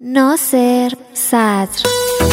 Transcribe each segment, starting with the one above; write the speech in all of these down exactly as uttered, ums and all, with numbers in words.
ناصر صدر.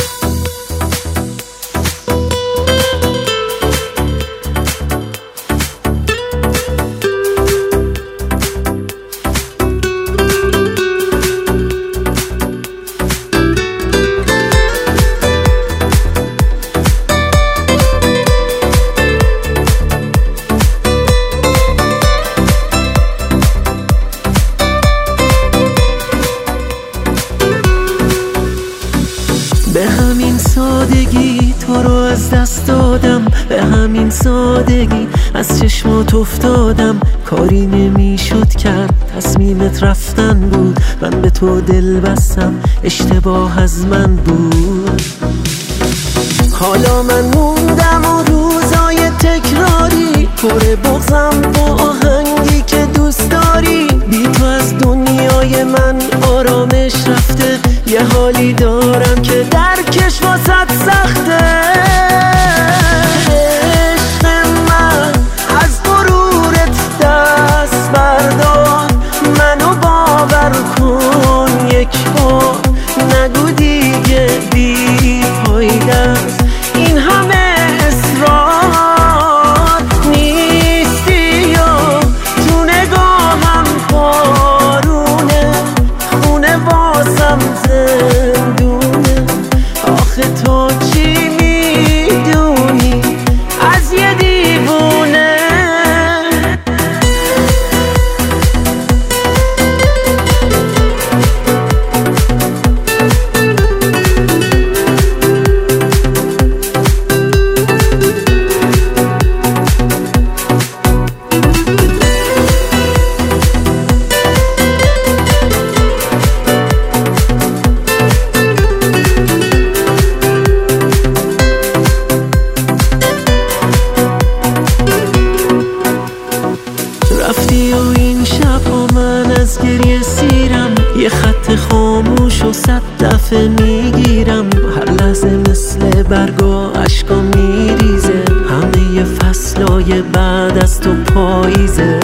به همین سادگی تو رو از دست دادم، به همین سادگی از چشمات افتادم. کاری نمیشد کرد، تصمیمت رفتن بود، من به تو دل بستم، اشتباه از من بود. حالا من موندم و روزای تکراری پر بغضم با آهنگی که دوست داری. بی تو از دنیای من آرامش رفته، یه حالی دارم که درکش واسط سخته. عشق من از غرورت دست بردار، منو باور کن یک بار، نگو دیگه بی فایده است این همه اصرار. نیستی یا تو نگاهم بارونه، خونه واسم زندونه. آخه تو چی میدونی از یه دیوونه؟ رفتی و این شب با من از گریه سیرم، یه خط خاموش و صد دفعه میگیرم. هر لحظه مثل برگا عشقا میریزه، همه ی فصلای بعد از تو پاییزه.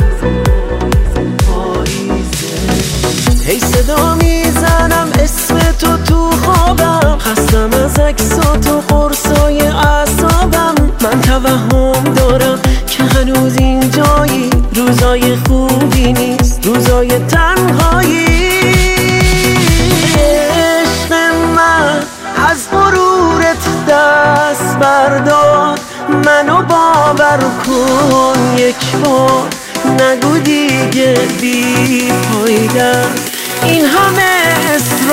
هی صدا میزنم اسم تو تو خوابم، خستم از عکسات و قرصای اعصابم. من توهم دارم که هنوز اینجایی، روزای خوبی نیست، روزای تنهایی. عشق من از غرورت دست بردار، منو باور کن یک بار، نگو دیگه بی فایده این همه اصرار.